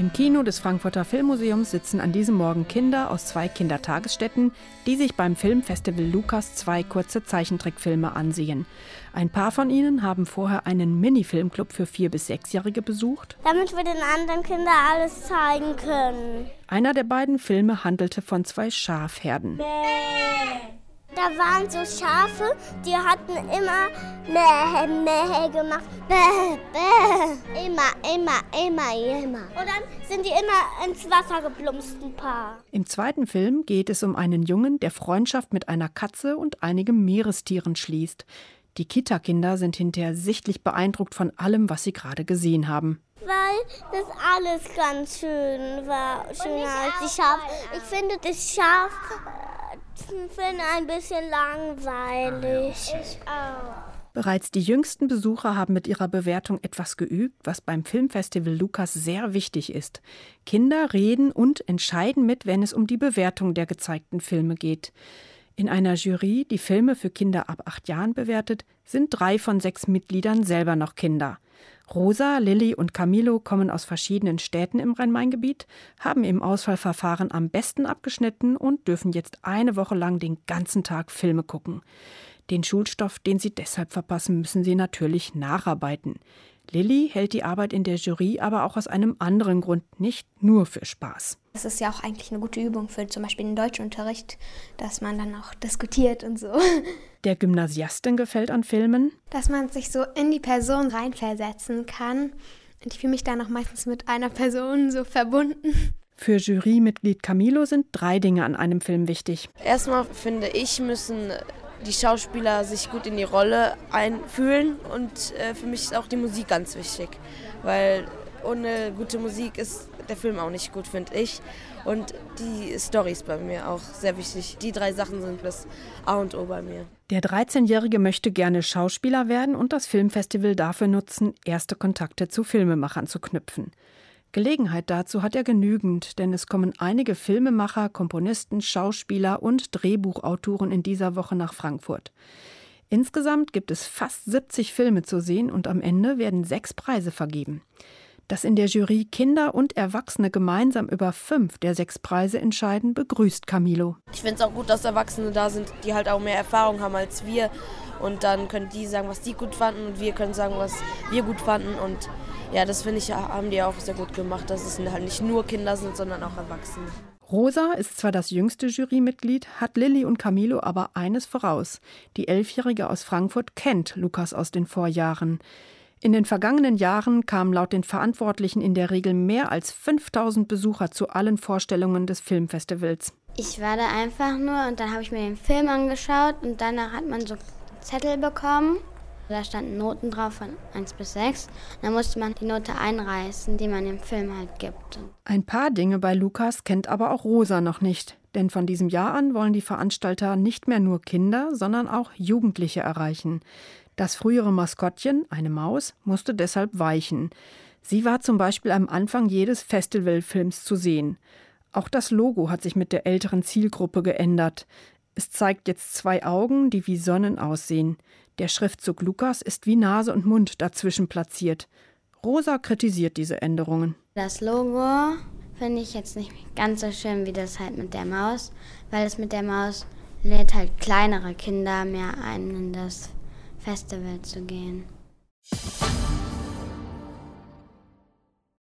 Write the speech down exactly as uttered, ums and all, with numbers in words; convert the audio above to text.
Im Kino des Frankfurter Filmmuseums sitzen an diesem Morgen Kinder aus zwei Kindertagesstätten, die sich beim Filmfestival Lukas zwei kurze Zeichentrickfilme ansehen. Ein paar von ihnen haben vorher einen Mini-Filmclub für vier- bis sechsjährige besucht. Damit wir den anderen Kindern alles zeigen können. Einer der beiden Filme handelte von zwei Schafherden. Bäh. Da waren so Schafe, die hatten immer Mäh, Mäh gemacht. Bäh, bäh. Immer, immer, immer, immer. Und dann sind die immer ins Wasser geplumpst, ein paar. Im zweiten Film geht es um einen Jungen, der Freundschaft mit einer Katze und einigen Meerestieren schließt. Die Kita-Kinder sind hinterher sichtlich beeindruckt von allem, was sie gerade gesehen haben. Weil das alles ganz schön war, schöner als die Schafe. Ich finde das Schaf finde ein bisschen langweilig. Ich auch. Bereits die jüngsten Besucher haben mit ihrer Bewertung etwas geübt, was beim Filmfestival Lukas sehr wichtig ist. Kinder reden und entscheiden mit, wenn es um die Bewertung der gezeigten Filme geht. In einer Jury, die Filme für Kinder ab acht Jahren bewertet, sind drei von sechs Mitgliedern selber noch Kinder. Rosa, Lilly und Camilo kommen aus verschiedenen Städten im Rhein-Main-Gebiet, haben im Auswahlverfahren am besten abgeschnitten und dürfen jetzt eine Woche lang den ganzen Tag Filme gucken. Den Schulstoff, den sie deshalb verpassen, müssen sie natürlich nacharbeiten. Lilly hält die Arbeit in der Jury aber auch aus einem anderen Grund, nicht nur für Spaß. Das ist ja auch eigentlich eine gute Übung für zum Beispiel den Deutschunterricht, dass man dann auch diskutiert und so. Der Gymnasiastin gefällt an Filmen, dass man sich so in die Person reinversetzen kann. Und ich fühle mich da noch meistens mit einer Person so verbunden. Für Jurymitglied Camilo sind drei Dinge an einem Film wichtig. Erstmal finde ich, müssen die Schauspieler sich gut in die Rolle einfühlen und äh, für mich ist auch die Musik ganz wichtig, weil ohne gute Musik ist der Film auch nicht gut, finde ich. Und die Story ist bei mir auch sehr wichtig. Die drei Sachen sind das A und O bei mir. Der dreizehnjährige möchte gerne Schauspieler werden und das Filmfestival dafür nutzen, erste Kontakte zu Filmemachern zu knüpfen. Gelegenheit dazu hat er genügend, denn es kommen einige Filmemacher, Komponisten, Schauspieler und Drehbuchautoren in dieser Woche nach Frankfurt. Insgesamt gibt es fast siebzig Filme zu sehen und am Ende werden sechs Preise vergeben. Dass in der Jury Kinder und Erwachsene gemeinsam über fünf der sechs Preise entscheiden, begrüßt Camilo. Ich finde es auch gut, dass Erwachsene da sind, die halt auch mehr Erfahrung haben als wir. Und dann können die sagen, was die gut fanden und wir können sagen, was wir gut fanden. Und ja, das finde ich, haben die auch sehr gut gemacht, dass es halt nicht nur Kinder sind, sondern auch Erwachsene. Rosa ist zwar das jüngste Jurymitglied, hat Lilly und Camilo aber eines voraus. Die Elfjährige aus Frankfurt kennt Lukas aus den Vorjahren. In den vergangenen Jahren kamen laut den Verantwortlichen in der Regel mehr als fünftausend Besucher zu allen Vorstellungen des Filmfestivals. Ich war da einfach nur und dann habe ich mir den Film angeschaut und danach hat man so Zettel bekommen. Da standen Noten drauf von eins bis sechs. Dann musste man die Note einreißen, die man dem Film halt gibt. Ein paar Dinge bei Lukas kennt aber auch Rosa noch nicht. Denn von diesem Jahr an wollen die Veranstalter nicht mehr nur Kinder, sondern auch Jugendliche erreichen. Das frühere Maskottchen, eine Maus, musste deshalb weichen. Sie war zum Beispiel am Anfang jedes Festivalfilms zu sehen. Auch das Logo hat sich mit der älteren Zielgruppe geändert. Es zeigt jetzt zwei Augen, die wie Sonnen aussehen. Der Schriftzug Lukas ist wie Nase und Mund dazwischen platziert. Rosa kritisiert diese Änderungen. Das Logo finde ich jetzt nicht ganz so schön wie das halt mit der Maus, weil es mit der Maus lädt halt kleinere Kinder mehr ein, in das Festival zu gehen.